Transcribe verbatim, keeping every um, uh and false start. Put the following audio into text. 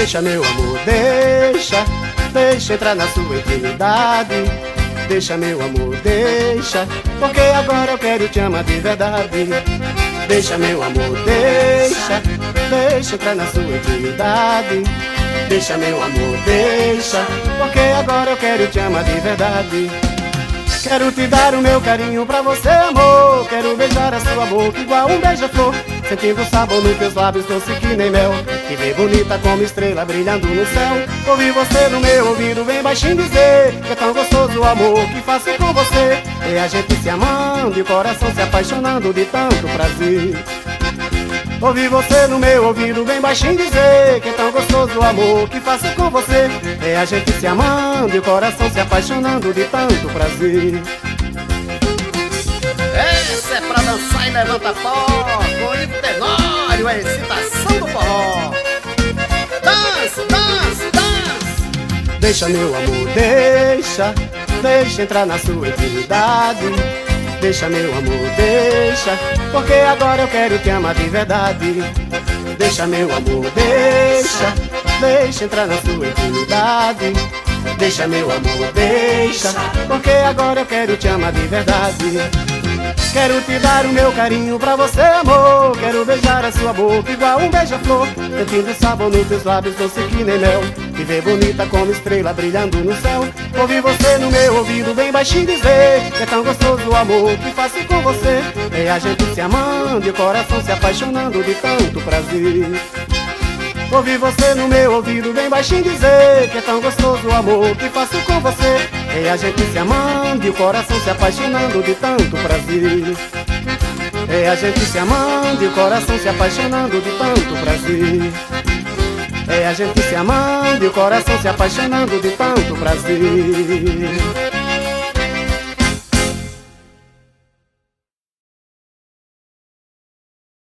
Deixa meu amor, deixa, deixa entrar na sua intimidade. Deixa meu amor, deixa, porque agora eu quero te amar de verdade. Deixa meu amor, deixa, deixa entrar na sua intimidade. Deixa meu amor, deixa, porque agora eu quero te amar de verdade. Quero te dar o meu carinho pra você, amor. Quero beijar a sua boca igual um beija-flor, sentindo o sabor nos teus lábios, doce que nem mel. Te ver bonita como estrela brilhando no céu. Ouvir você no meu ouvido bem baixinho dizer que é tão gostoso o amor que faço com você. E a gente se amando e o coração se apaixonando de tanto prazer. Ouvir você no meu ouvido bem baixinho dizer que é tão gostoso o amor que faço com você. É a gente se amando e o coração se apaixonando de tanto prazer. Essa é pra dançar e levanta pó, com Ivo Tenório, a excitação do forró. Dança, dança, dança. Deixa meu amor, deixa, deixa entrar na sua intimidade. Deixa meu amor, deixa, porque agora eu quero te amar de verdade. Deixa meu amor, deixa, deixa entrar na sua intimidade. Deixa meu amor, deixa, porque agora eu quero te amar de verdade. Quero te dar o meu carinho pra você, amor. Quero beijar a sua boca igual um beija-flor, sentindo o sabor nos teus lábios, doce que nem mel. Te ver bonita como estrela brilhando no céu. Ouvir você no meu ouvido bem baixinho dizer que é tão gostoso o amor que faço com você. É a gente se amando e o coração se apaixonando de tanto prazer. Ouvir você no meu ouvido bem baixinho dizer que é tão gostoso o amor que faço com você. É a gente se amando e o coração se apaixonando de tanto prazer. É a gente se amando e o coração se apaixonando de tanto prazer. É a gente se amando e o coração se apaixonando de tanto prazer.